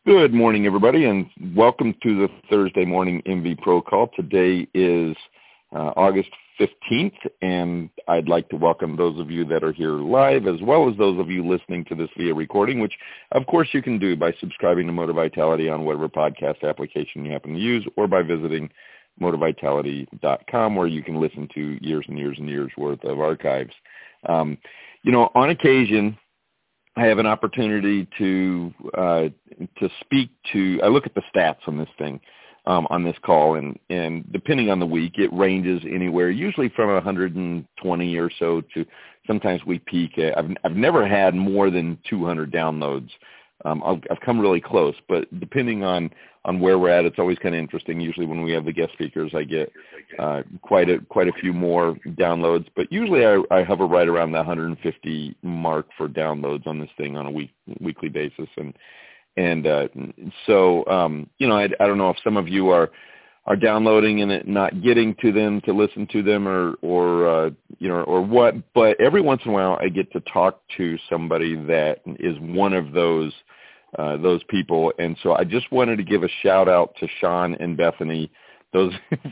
Good morning, everybody, and welcome to the Thursday morning MV Pro Call. Today is August 15th, and I'd like to welcome those of you that are here live, as well as those of you listening to this via recording, which, of course, you can do by subscribing to Motor Vitality on whatever podcast application you happen to use, or by visiting motorvitality.com, where you can listen to years and years and years worth of archives. On occasion, I have an opportunity to speak to. I look at the stats on this thing, on this call, and depending on the week, it ranges anywhere, usually from 120 or so to sometimes we peak at. I've never had more than 200 downloads. I've come really close, but depending on where we're at, it's always kind of interesting. Usually when we have the guest speakers, I get quite a few more downloads, but usually I hover right around the 150 mark for downloads on this thing on a weekly basis. So I don't know if some of you are downloading and it not getting to them to listen to them or what, but every once in a while I get to talk to somebody that is one of those people. And so I just wanted to give a shout out to Sean and Bethany, those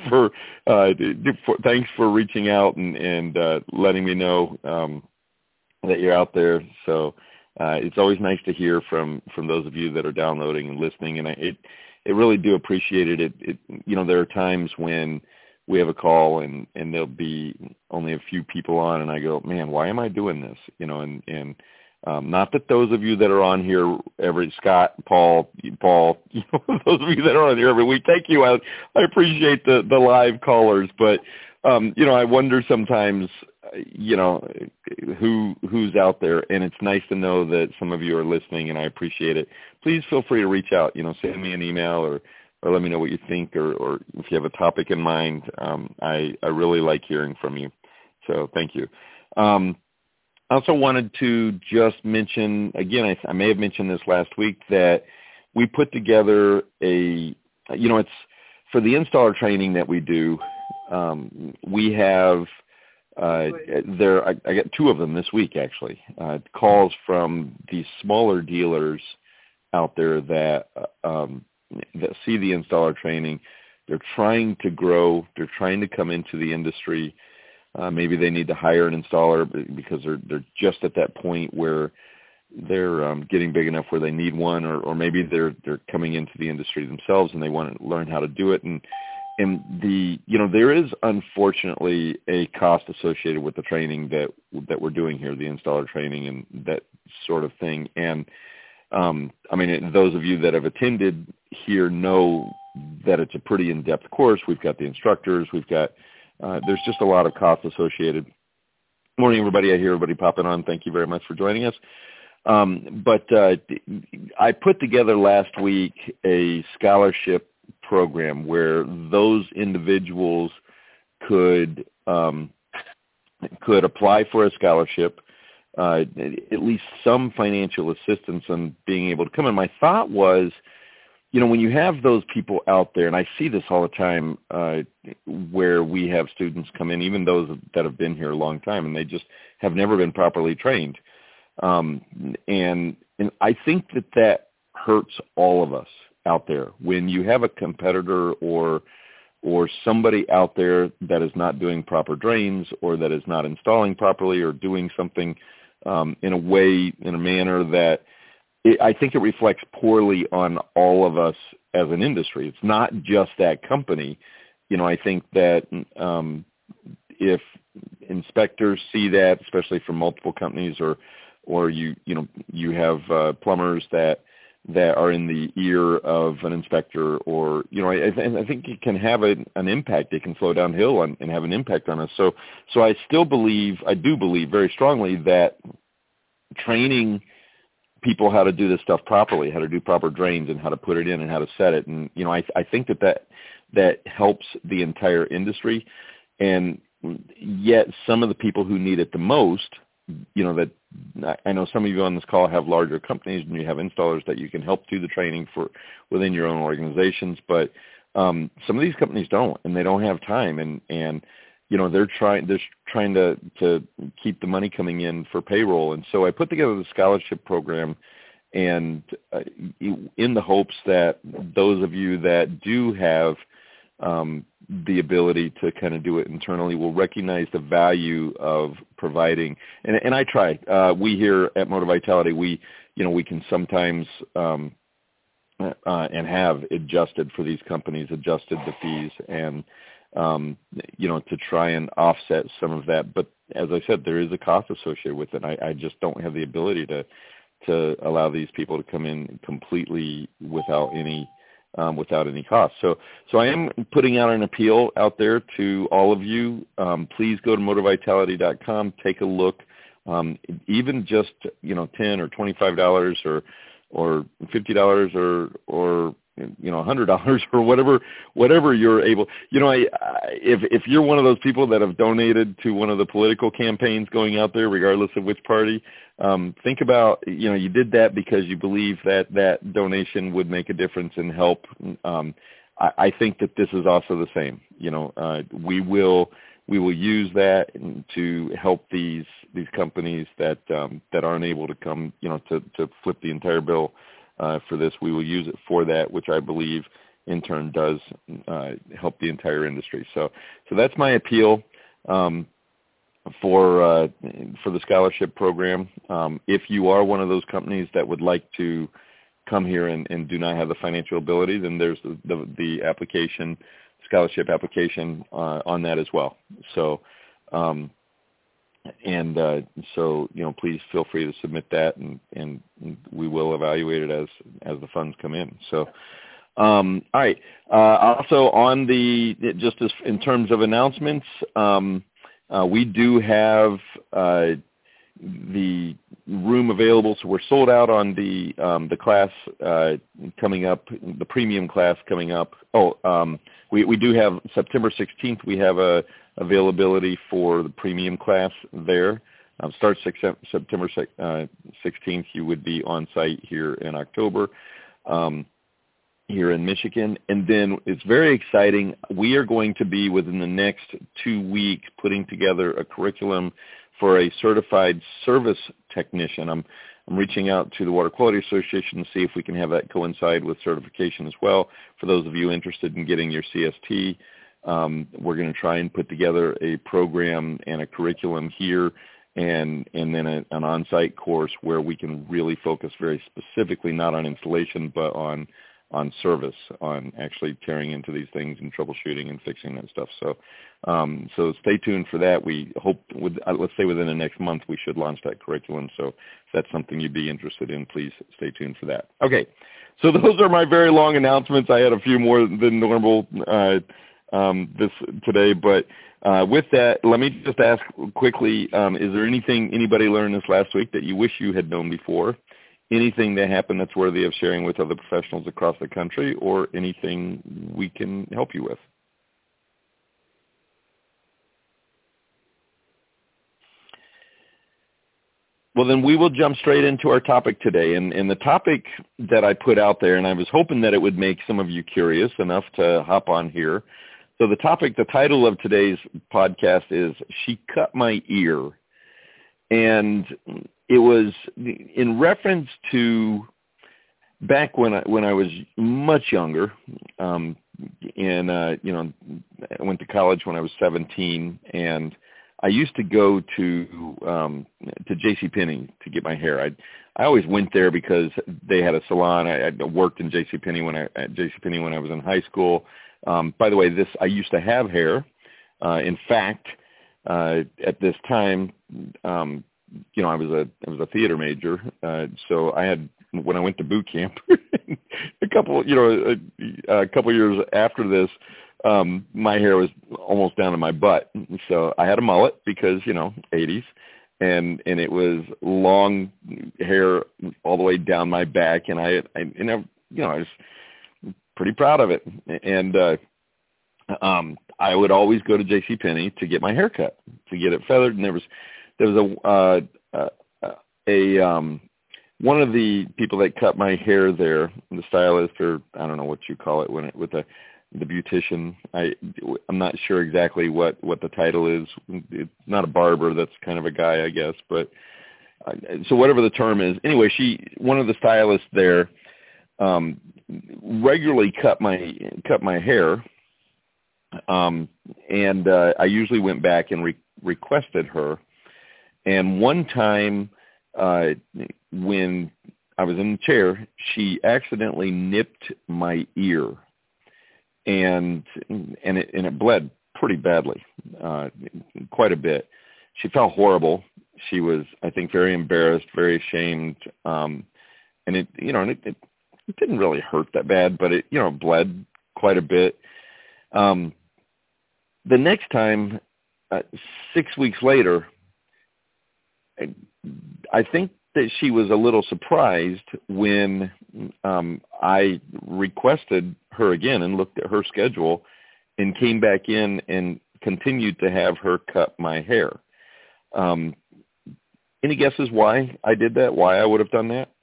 thanks for reaching out and letting me know that you're out there. So it's always nice to hear from those of you that are downloading and listening, and it really do appreciate it. There are times when we have a call and there'll be only a few people on, and I go, man, why am I doing this? Not that those of you that are on here Scott, Paul, those of you that are on here every week, thank you. I appreciate the live callers, but I wonder sometimes, who's out there, and it's nice to know that some of you are listening, and I appreciate it. Please feel free to reach out, send me an email or let me know what you think, or if you have a topic in mind. I really like hearing from you. So thank you. I also wanted to just mention, again, I may have mentioned this last week, that we put together it's for the installer training that we do. We have, I got two of them this week, actually, calls from these smaller dealers out there that see the installer training. They're trying to grow. They're trying to come into the industry. Maybe they need to hire an installer because they're just at that point where they're getting big enough where they need one, or maybe they're coming into the industry themselves and they want to learn how to do it. And there is unfortunately a cost associated with the training that we're doing here, the installer training and that sort of thing. And those of you that have attended here know that it's a pretty in-depth course. We've got the instructors. We've got there's just a lot of costs associated. Morning, everybody. I hear everybody popping on. Thank you very much for joining us. But I put together last week a scholarship program where those individuals could apply for a scholarship, at least some financial assistance on being able to come in. My thought was, when you have those people out there, and I see this all the time, where we have students come in, even those that have been here a long time, and they just have never been properly trained. And I think that hurts all of us out there. When you have a competitor or somebody out there that is not doing proper drains, or that is not installing properly, or doing something in a manner that I think it reflects poorly on all of us as an industry. It's not just that company. I think that if inspectors see that, especially from multiple companies, or you have plumbers that are in the ear of an inspector, or I think it can have an impact. It can flow downhill and have an impact on us. So I do believe very strongly that training people how to do this stuff properly, how to do proper drains and how to put it in and how to set it. And, I think that helps the entire industry. And yet some of the people who need it the most, that I know some of you on this call have larger companies and you have installers that you can help do the training for within your own organizations. But some of these companies don't, and they don't have time. And they're trying to keep the money coming in for payroll. And so I put together the scholarship program, and in the hopes that those of you that do have the ability to kind of do it internally will recognize the value of providing. And I try. We here at Motor Vitality, we can sometimes and have adjusted for these companies, adjusted the fees, and to try and offset some of that. But as I said, there is a cost associated with it. I just don't have the ability to allow these people to come in completely without any cost. So I am putting out an appeal out there to all of you. Please go to motorvitality.com, take a look. Even just $10 or $25 or $50 or $100 or whatever you're able. If you're one of those people that have donated to one of the political campaigns going out there, regardless of which party, think about, you did that because you believe that donation would make a difference and help. I think that this is also the same. We will use that to help these companies that aren't able to come, to flip the entire bill for this. We will use it for that, which I believe in turn does help the entire industry. So that's my appeal for the scholarship program. If you are one of those companies that would like to come here and do not have the financial ability, then there's the application, scholarship application on that as well. So please feel free to submit that, and we will evaluate it as the funds come in. So all right. Also on just as in terms of announcements, we do have the room available, so we're sold out on the class coming up, the premium class coming up. We do have September 16th. We have a availability for the premium class there. Starts September 16th. You would be on site here in October, here in Michigan. And then it's very exciting. We are going to be within the next 2 weeks putting together a curriculum for a certified service technician. I'm reaching out to the Water Quality Association to see if we can have that coincide with certification as well. For those of you interested in getting your CST, we're going to try and put together a program and a curriculum here, and then an on-site course where we can really focus very specifically not on installation but on service, on actually tearing into these things and troubleshooting and fixing that stuff. So stay tuned for that. We hope, let's say within the next month, we should launch that curriculum. So if that's something you'd be interested in, please stay tuned for that. Okay, so those are my very long announcements. I had a few more than normal today, but with that, let me just ask quickly, is there anything anybody learned this last week that you wish you had known before? Anything that happened that's worthy of sharing with other professionals across the country, or anything we can help you with? Well, then we will jump straight into our topic today. And the topic that I put out there, and I was hoping that it would make some of you curious enough to hop on here. So the title of today's podcast is "She Cut My Ear." And it was in reference to back when I was much younger, and I went to college when I was 17, and I used to go to JCPenney to get my hair. I always went there because they had a salon. I worked in JCPenney when I was in high school. By the way, I used to have hair. In fact, at this time, I was a theater major, so I had, when I went to boot camp, a couple years after this, my hair was almost down to my butt. So I had a mullet because 80s, and it was long hair all the way down my back, and I was pretty proud of it, and I would always go to JCPenney to get my hair cut, to get it feathered, and there was one of the people that cut my hair there, the stylist, or I don't know what you call it with the beautician. I'm not sure exactly what the title is. It's not a barber. That's kind of a guy, I guess. But So whatever the term is, anyway, one of the stylists there, regularly cut my hair, and I usually went back and requested her. And one time, when I was in the chair, she accidentally nipped my ear, and it bled pretty badly, quite a bit. She felt horrible. She was, I think, very embarrassed, very ashamed, and it didn't really hurt that bad, but it bled quite a bit. The next time, 6 weeks later, I think that she was a little surprised when I requested her again and looked at her schedule and came back in and continued to have her cut my hair. Any guesses why I did that? Why I would have done that?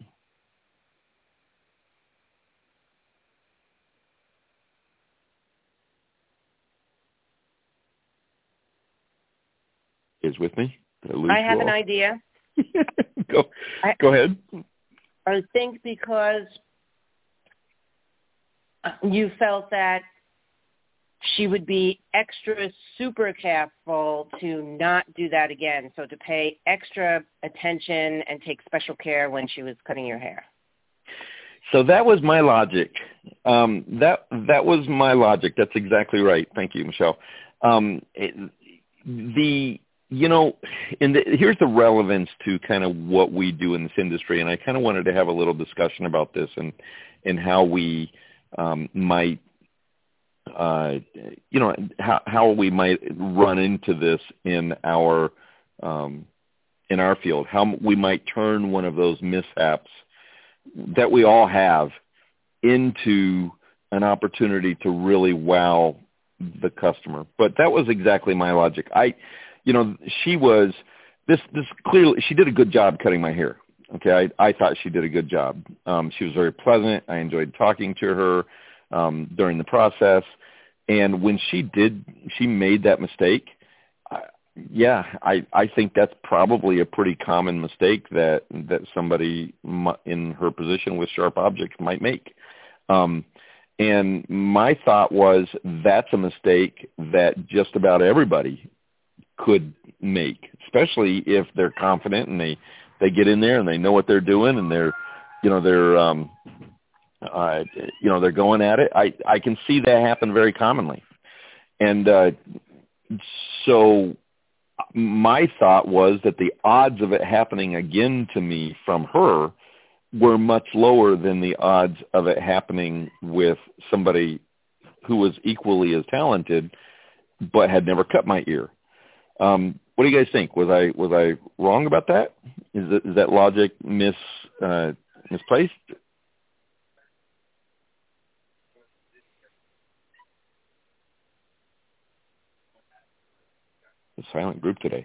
Is with me? I have an idea. Go ahead. I think because you felt that she would be extra super careful to not do that again, so to pay extra attention and take special care when she was cutting your hair. So that was my logic. That was my logic. That's exactly right. Thank you, Michelle. Here's the relevance to kind of what we do in this industry, and I kind of wanted to have a little discussion about this and how we might, how we might run into this in our field, how we might turn one of those mishaps that we all have into an opportunity to really wow the customer. But that was exactly my logic. She was this clearly, she did a good job cutting my hair. Okay. I thought she did a good job. She was very pleasant. I enjoyed talking to her, during the process. And when she made that mistake, I think that's probably a pretty common mistake that somebody in her position with sharp objects might make. And my thought was that's a mistake that just about everybody could make, especially if they're confident and they get in there and they know what they're doing and they're going at it. I can see that happen very commonly. And so my thought was that the odds of it happening again to me from her were much lower than the odds of it happening with somebody who was equally as talented but had never cut my ear. What do you guys think? Was I wrong about that? Is that logic misplaced? A silent group today.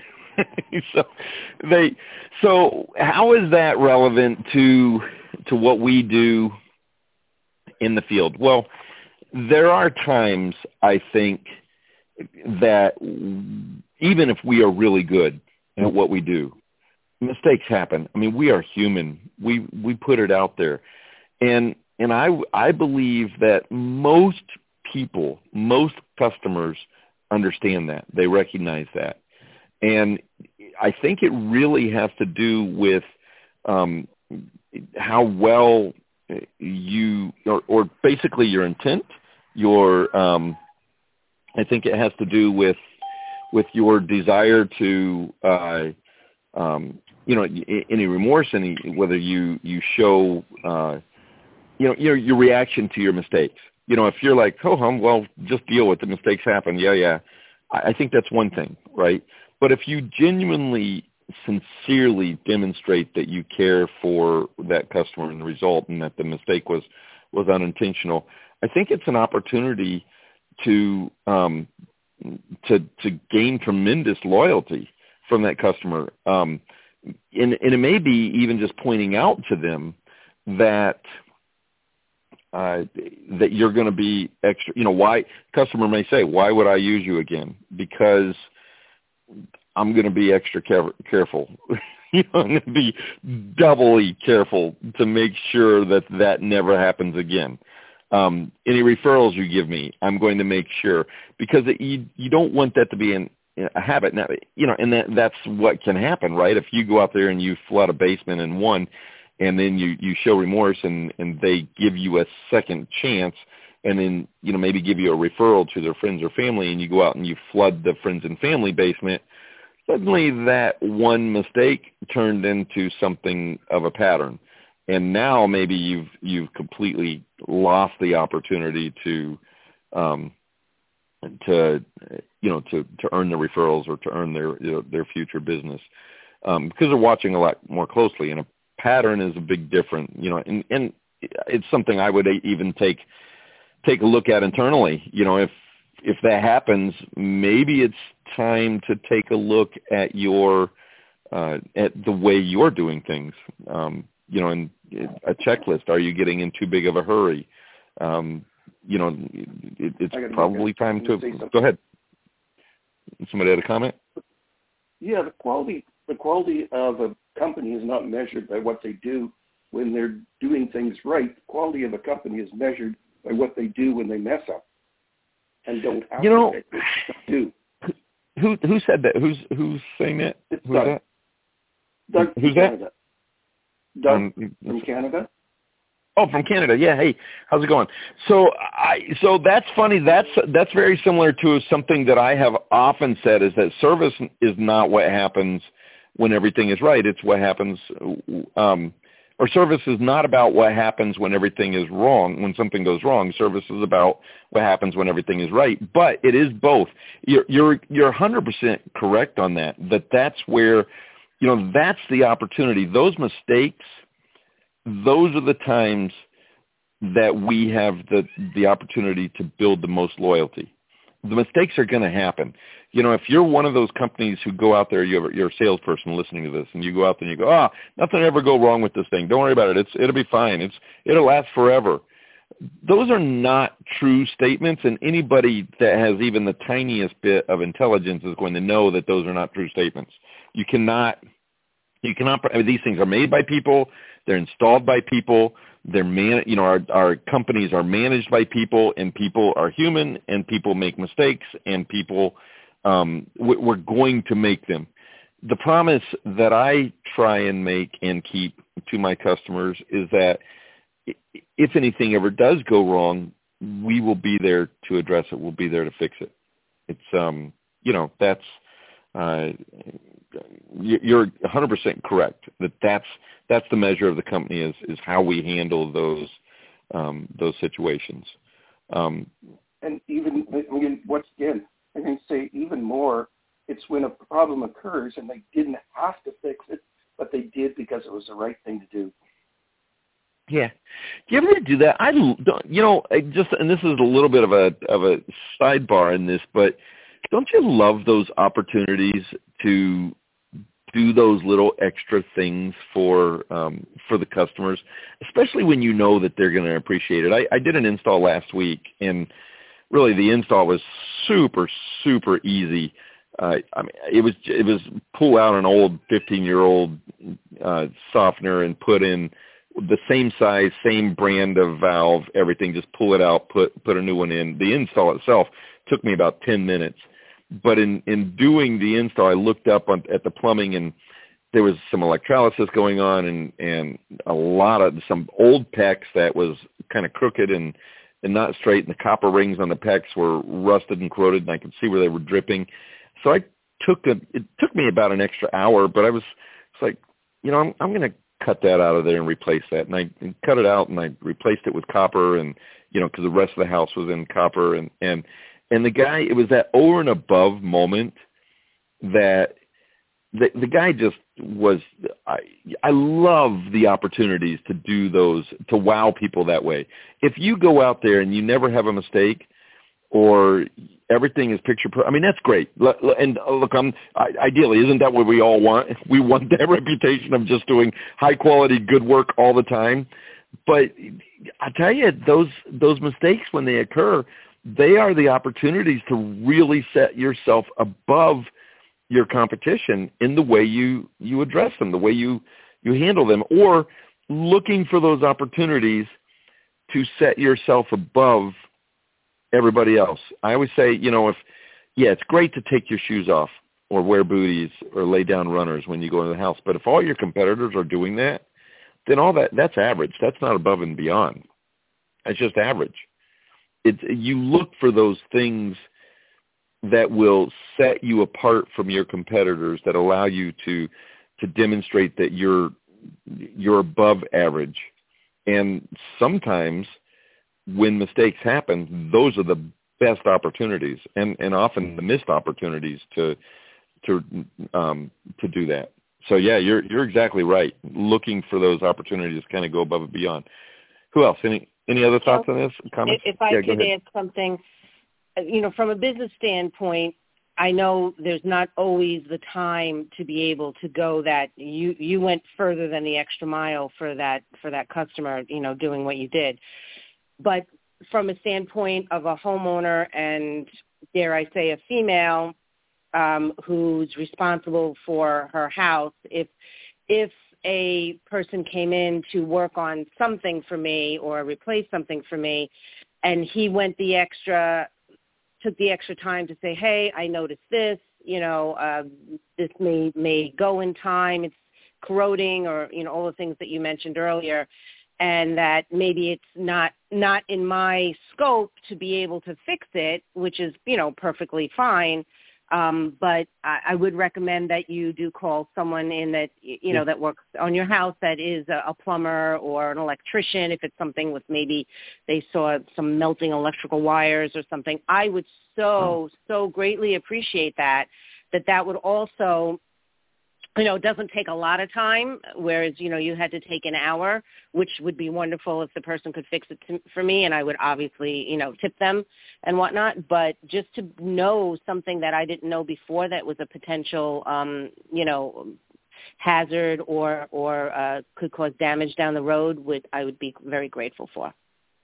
So how is that relevant to what we do in the field? Well, there are times, I think, that even if we are really good at what we do, mistakes happen. I mean, we are human. We put it out there. And I believe that most people, most customers understand that. They recognize that. And I think it really has to do with how well you, or basically your intent, I think it has to do with your desire to, any remorse, whether you show, your reaction to your mistakes. If you're like, well, just deal with the mistakes happen. Yeah. I think that's one thing, right? But if you genuinely, sincerely demonstrate that you care for that customer and the result and that the mistake was unintentional, I think it's an opportunity to gain tremendous loyalty from that customer. And it may be even just pointing out to them that you're going to be extra, why customer may say, why would I use you again? Because I'm going to be extra careful, I'm going to be doubly careful to make sure that that never happens again. Any referrals you give me, I'm going to make sure, because you don't want that to be a habit. Now, and that's what can happen, right? If you go out there and you flood a basement in one, and then you show remorse and they give you a second chance, and then, maybe give you a referral to their friends or family, and you go out and you flood the friends and family basement, suddenly that one mistake turned into something of a pattern. And now maybe you've completely lost the opportunity to earn the referrals or to earn their future business, because they're watching a lot more closely. And a pattern is a big difference, and it's something I would even take a look at internally. If that happens, maybe it's time to take a look at at the way you're doing things. And a checklist. Are you getting in too big of a hurry? It's probably time to go ahead. Somebody had a comment? Yeah, the quality of a company is not measured by what they do when they're doing things right. The quality of a company is measured by what they do when they mess up and don't have to do. Who said that? Who's saying that? It's Who's Doug. that? Doug Who's Canada. that? Doug from Canada. Oh, from Canada. Yeah. Hey, how's it going? So that's funny. That's very similar to something that I have often said, is that service is not what happens when everything is right. It's what happens, or service is not about what happens when everything is wrong, when something goes wrong. Service is about what happens when everything is right. But it is both. You're 100% correct on that. That's where, that's the opportunity. Those mistakes, those are the times that we have the opportunity to build the most loyalty. The mistakes are going to happen. If you're one of those companies who go out there, you're a salesperson listening to this, and you go out there and you go, nothing will ever go wrong with this thing. Don't worry about it. It'll be fine. It'll last forever. Those are not true statements, and anybody that has even the tiniest bit of intelligence is going to know that those are not true statements. You cannot, these things are made by people. They're installed by people. Our companies are managed by people, and people are human, and people make mistakes, and people, we're going to make them. The promise that I try and make and keep to my customers is that if anything ever does go wrong, we will be there to address it. We'll be there to fix it. It's, you're 100% correct. That's the measure of the company is how we handle those situations. And even once again, I can say even more. It's when a problem occurs and they didn't have to fix it, but they did because it was the right thing to do. Yeah. Do you ever do that? And this is a little bit of a sidebar in this, but don't you love those opportunities to do those little extra things for the customers, especially when you know that they're going to appreciate it? I did an install last week, and really the install was super, super easy. It was pull out an old 15-year-old softener and put in the same size, same brand of valve, everything. Just pull it out, put a new one in. The install itself took me about 10 minutes. But in doing the install, I looked up at the plumbing, and there was some electrolysis going on, and some old PEX that was kind of crooked and not straight, and the copper rings on the PEX were rusted and corroded, and I could see where they were dripping. So it took me about an extra hour, but it's like, I'm going to cut that out of there and replace that. And I cut it out, and I replaced it with copper, and, because the rest of the house was in copper, and the guy, it was that over and above moment that the guy just was, I love the opportunities to do those, to wow people that way. If you go out there and you never have a mistake, or everything is picture perfect, that's great. And look, ideally, isn't that what we all want? We want that reputation of just doing high quality, good work all the time. But I tell you, those mistakes, when they occur, they are the opportunities to really set yourself above your competition in the way you address them, the way you handle them, or looking for those opportunities to set yourself above everybody else. I always say, it's great to take your shoes off or wear booties or lay down runners when you go into the house. But if all your competitors are doing that, then that's average. That's not above and beyond. That's just average. You look for those things that will set you apart from your competitors, that allow you to demonstrate that you're above average. And sometimes when mistakes happen, those are the best opportunities and often the missed opportunities to do that. So yeah, you're exactly right. Looking for those opportunities to kind of go above and beyond. Who else? Any other thoughts on this? Comments? If I could add something, from a business standpoint, I know there's not always the time to be able to go that you went further than the extra mile for that customer, doing what you did. But from a standpoint of a homeowner and, dare I say, a female who's responsible for her house, if a person came in to work on something for me or replace something for me, and he took the extra time to say, hey, I noticed this, this may go in time, it's corroding, or, all the things that you mentioned earlier, and that maybe it's not in my scope to be able to fix it, which is, perfectly fine. But I would recommend that you do call someone in that, that works on your house, that is a plumber or an electrician. If it's something with maybe they saw some melting electrical wires or something, I would so greatly appreciate that would also, it doesn't take a lot of time, whereas, you had to take an hour, which would be wonderful if the person could fix it for me, and I would obviously, tip them and whatnot. But just to know something that I didn't know before that was a potential, hazard or could cause damage down the road, I would be very grateful for.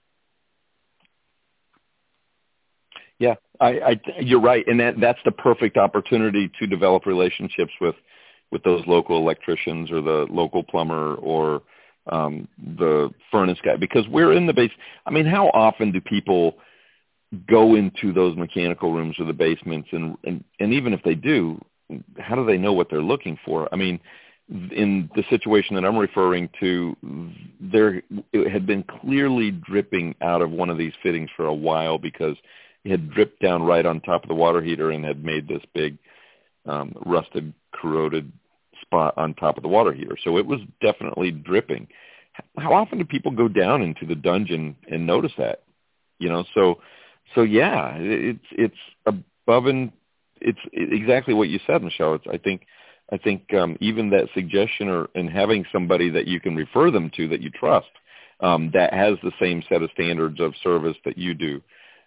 Yeah, you're right, and that's the perfect opportunity to develop relationships with those local electricians or the local plumber or the furnace guy, because we're in the base. I mean, how often do people go into those mechanical rooms or the basements, and even if they do, how do they know what they're looking for? I mean, in the situation that I'm referring to, it had been clearly dripping out of one of these fittings for a while because it had dripped down right on top of the water heater and had made this big rusted, corroded spot on top of the water heater. So it was definitely dripping. How often do people go down into the dungeon and notice that? So yeah, it's above, and it's exactly what you said, Michelle. I think even that suggestion and having somebody that you can refer them to that you trust, that has the same set of standards of service that you do,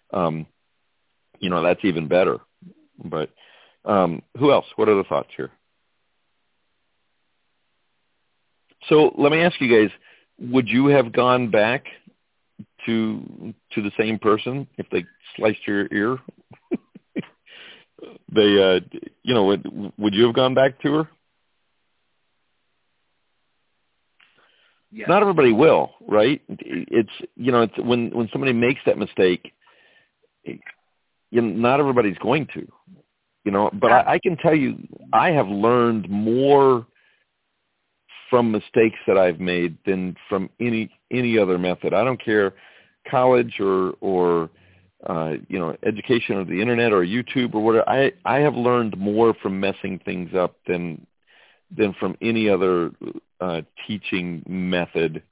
that's even better. But who else? What are the thoughts here? So let me ask you guys, would you have gone back to the same person if they sliced your ear? Would you have gone back to her? Yeah. Not everybody will, right? It's when somebody makes that mistake, not everybody's going to. But I can tell you, I have learned more from mistakes that I've made than from any other method. I don't care, college or education or the internet or YouTube or whatever. I have learned more from messing things up than from any other teaching method.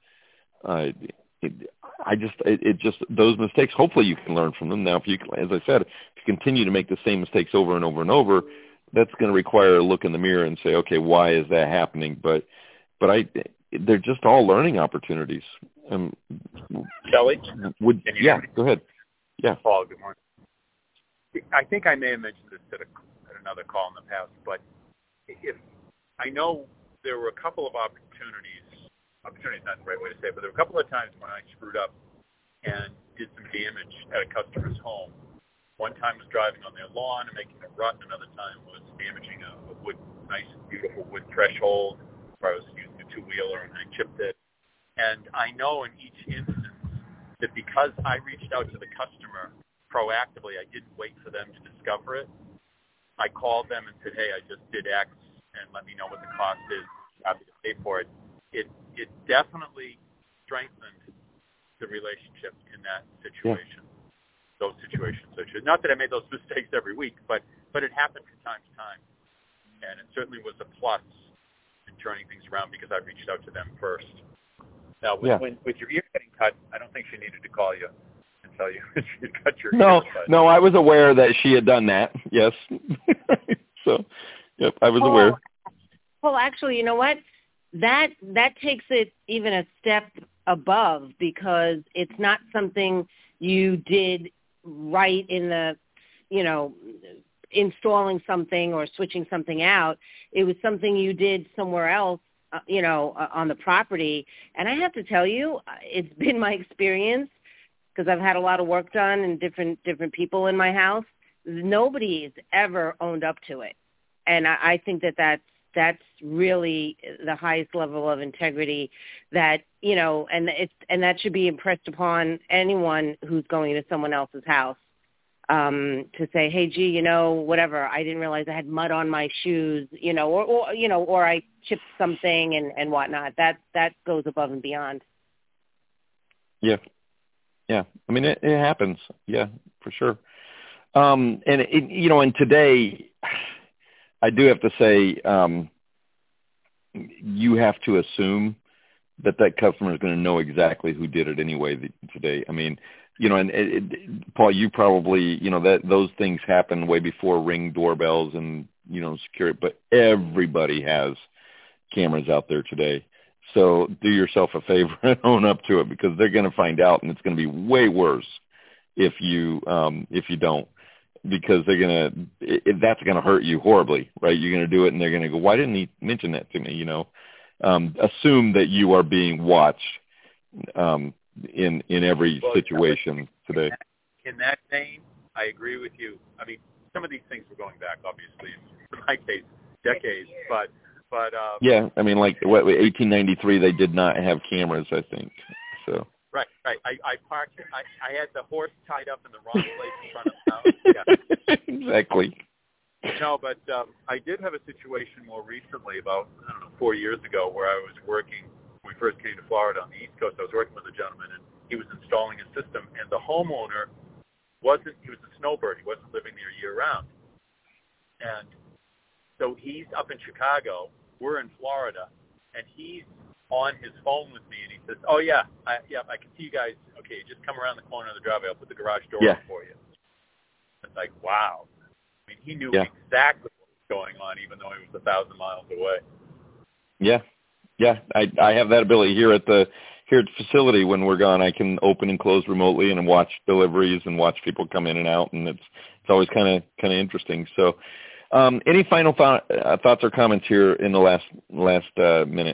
Those mistakes, hopefully you can learn from them. Now, as I said, if you continue to make the same mistakes over and over and over, that's going to require a look in the mirror and say, okay, why is that happening? But they're just all learning opportunities. Kelly? Go ahead. Yeah. Paul, good morning. I think I may have mentioned this at another call in the past, but if I know there were a couple of opportunities is not the right way to say it, but there were a couple of times when I screwed up and did some damage at a customer's home One time was driving on their lawn and making a rut. Another time was damaging a nice, beautiful wood threshold where I was using a two-wheeler and I chipped it. And I know in each instance that because I reached out to the customer proactively, I didn't wait for them to discover it. I called them and said, hey, I just did X, and let me know what the cost is. Happy to pay for it. It definitely strengthened the relationship in that situation. Yeah. Those situations. Not that I made those mistakes every week, but it happened from time to time. And it certainly was a plus in turning things around because I reached out to them first. Now, with your ear getting cut, I don't think she needed to call you and tell you she had cut your ear. No, I was aware that she had done that, yes. So, yep, I was aware. Well, actually, you know what? That takes it even a step above because it's not something you did right in the, installing something or switching something out. It was something you did somewhere else, on the property. And I have to tell you, it's been my experience because I've had a lot of work done and different people in my house. Nobody's ever owned up to it. And I think that's really the highest level of integrity that, and that should be impressed upon anyone who's going to someone else's house. To say, hey, gee, whatever, I didn't realize I had mud on my shoes, or I chipped something and whatnot. That goes above and beyond. Yeah. I mean, it happens. Yeah, for sure. And and today, I do have to say, you have to assume that customer is going to know exactly who did it anyway today. I mean, and Paul, you probably, that those things happen way before Ring doorbells and, security, but everybody has cameras out there today. So do yourself a favor and own up to it because they're going to find out and it's going to be way worse if you don't, because that's going to hurt you horribly, right? You're going to do it and they're going to go, why didn't he mention that to me? Assume that you are being watched, in every situation today. In that vein, I agree with you. I mean, some of these things were going back, obviously, in my case, decades, but yeah, I mean, like 1893, they did not have cameras, I think. So right. I parked. I had the horse tied up in the wrong place in front of the house. Yeah. Exactly. No, but I did have a situation more recently, about 4 years ago, where I was working. When we first came to Florida on the East Coast, I was working with a gentleman, and he was installing a system, and the homeowner he was a snowbird. He wasn't living there year-round. And so he's up in Chicago, we're in Florida, and he's on his phone with me, and he says, oh, I can see you guys. Okay, just come around the corner of the driveway. I'll put the garage door up for you. It's like, wow. I mean, he knew exactly what was going on, even though he was 1,000 miles away. Yeah. Yeah, I have that ability here at the facility. When we're gone, I can open and close remotely and watch deliveries and watch people come in and out, and it's always kind of interesting. So, any final thoughts or comments here in the last minute?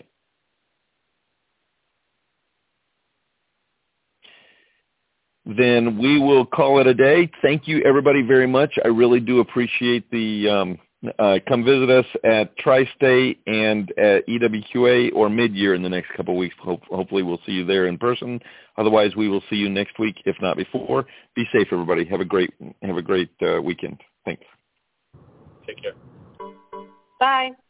Then we will call it a day. Thank you, everybody, very much. I really do appreciate the. Come visit us at Tri-State and at EWQA or mid-year in the next couple of weeks. Hopefully we'll see you there in person. Otherwise, we will see you next week, if not before. Be safe, everybody. Have a great weekend. Thanks. Take care. Bye.